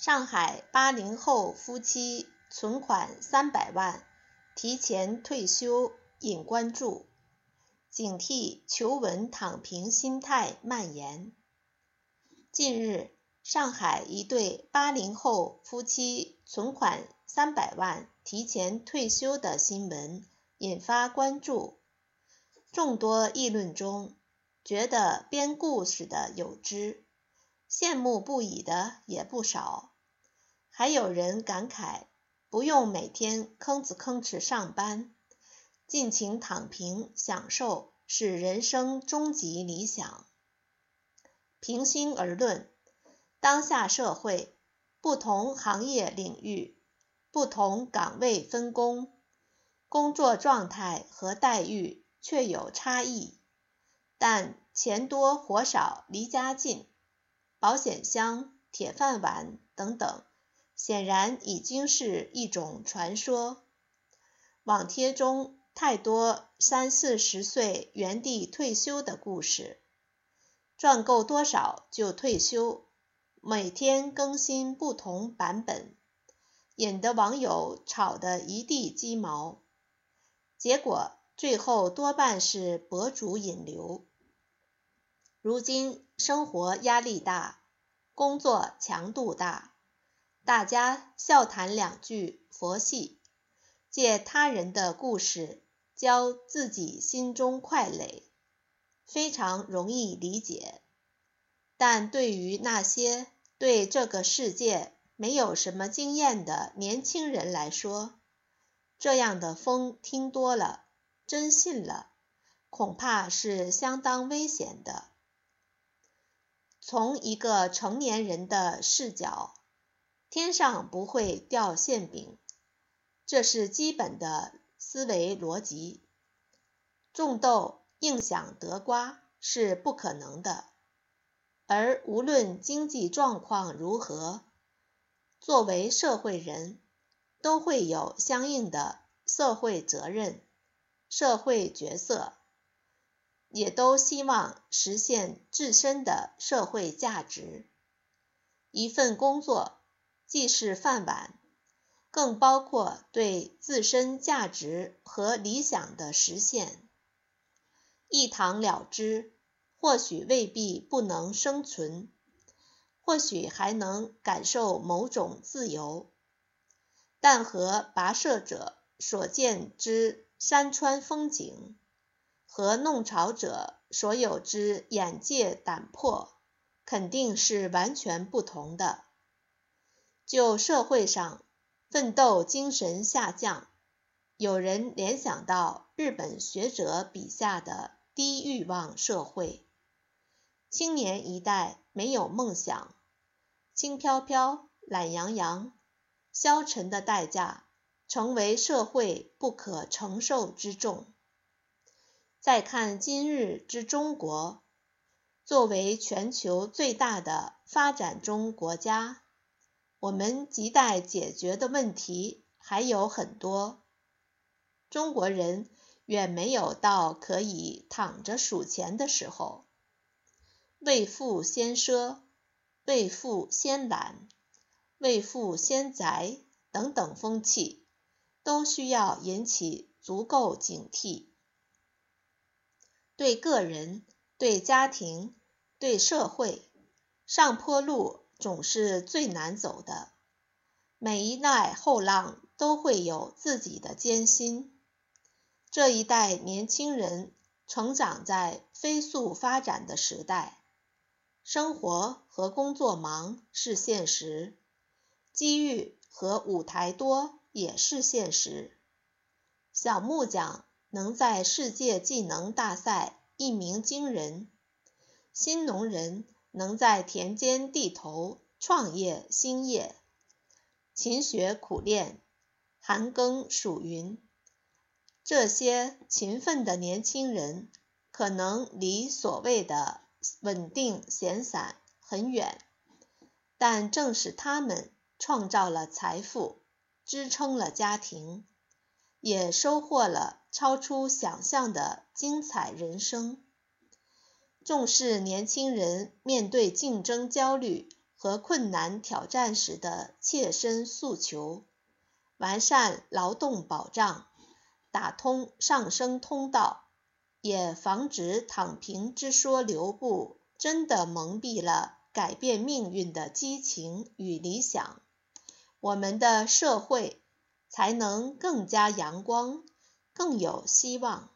上海80后夫妻存款300万，提前退休引关注，警惕求稳躺平心态蔓延。近日，上海一对80后夫妻存款300万提前退休的新闻引发关注，众多议论中，觉得编故事的有之，羡慕不已的也不少。还有人感慨，不用每天吭哧吭哧上班，尽情躺平享受是人生终极理想。平心而论，当下社会，不同行业领域，不同岗位分工，工作状态和待遇确有差异，但钱多活少离家近，保险箱、铁饭碗等等，显然已经是一种传说。网帖中太多30-40岁原地退休的故事，赚够多少就退休，每天更新不同版本，引得网友吵得一地鸡毛。结果最后多半是博主引流。如今生活压力大，工作强度大，大家笑谈两句佛系，借他人的故事教自己心中快垒，非常容易理解。但对于那些对这个世界没有什么经验的年轻人来说，这样的风听多了，真信了，恐怕是相当危险的。从一个成年人的视角，天上不会掉馅饼，这是基本的思维逻辑。种豆硬想得瓜是不可能的，而无论经济状况如何，作为社会人，都会有相应的社会责任、社会角色，也都希望实现自身的社会价值。一份工作既是饭碗，更包括对自身价值和理想的实现。一堂了之，或许未必不能生存，或许还能感受某种自由，但和跋涉者所见之山川风景，和弄潮者所有之眼界胆魄，肯定是完全不同的。就社会上，奋斗精神下降，有人联想到日本学者笔下的低欲望社会，青年一代没有梦想，轻飘飘、懒洋洋，消沉的代价成为社会不可承受之重。再看今日之中国，作为全球最大的发展中国家，我们亟待解决的问题还有很多。中国人远没有到可以躺着数钱的时候，未富先奢，未富先懒，未富先宅等等风气，都需要引起足够警惕。对个人、对家庭、对社会，上坡路总是最难走的，每一代后浪都会有自己的艰辛。这一代年轻人成长在飞速发展的时代，生活和工作忙是现实，机遇和舞台多也是现实。小木匠能在世界技能大赛一鸣惊人，新农人能在田间地头创业兴业，勤学苦练，寒耕暑耘。这些勤奋的年轻人可能离所谓的稳定闲散很远，但正是他们创造了财富，支撑了家庭，也收获了超出想象的精彩人生。重视年轻人面对竞争焦虑和困难挑战时的切身诉求，完善劳动保障，打通上升通道，也防止躺平之说流布真的蒙蔽了改变命运的激情与理想，我们的社会才能更加阳光，更有希望。